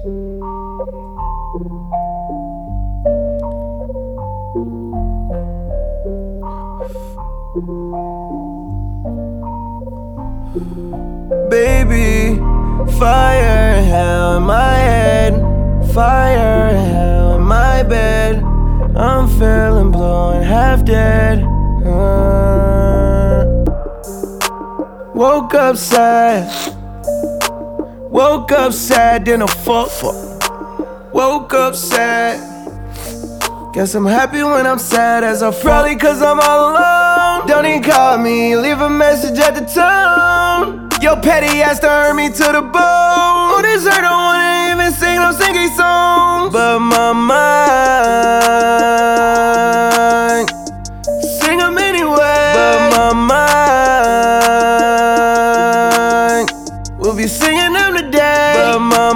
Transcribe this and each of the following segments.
Baby, fire and hell in my head, fire and hell in my bed. I'm feeling blue and half dead. Woke up sad, then I fuck. Woke up sad. Guess I'm happy when I'm sad as I probably cause I'm all alone. Don't even call me, leave a message at the tone. Your petty ass to hurt me to the bone. Oh, this hurt, don't wanna even sing no singing songs. But my mind sing them anyway. But my mind will be singing them today. But my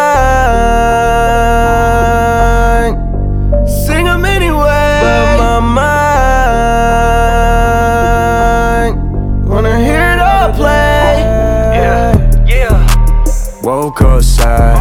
mind sing them anyway. But my mind wanna hear it all play. Woke up sad,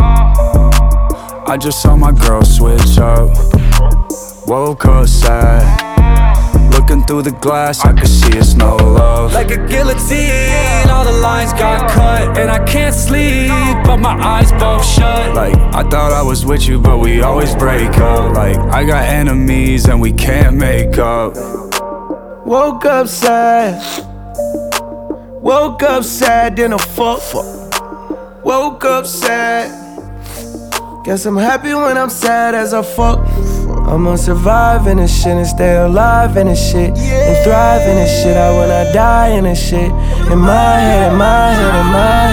I just saw my girl switch up. Woke up sad, looking through the glass, I could see it's no love. Like a guillotine, all the lines got cut. And I can't sleep, but my eyes both shut. Like, I thought I was with you, but we always break up. Like, I got enemies and we can't make up. Woke up sad, then I fuck. Woke up sad. Guess I'm happy when I'm sad as I fuck. I'ma survive in this shit and stay alive in this shit and thrive in this shit. I will not die in this shit. In my head, in my head, in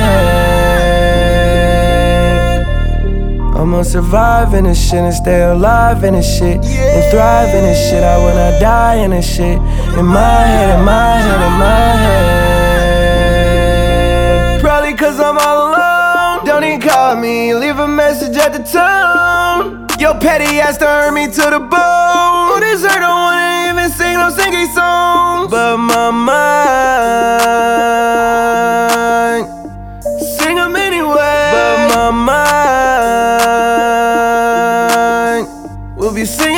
my head. I'ma survive in this shit and stay alive in this shit and thrive in this shit. I will not die in this shit. In my head, in my head, in my head. Probably cause I'm all alone. Don't even call me, leave a message at the tone. Your petty ass to hurt me to the bone. Oh, this hurt, don't wanna even sing no singing songs. But my mind sing them anyway. But my mind will be singing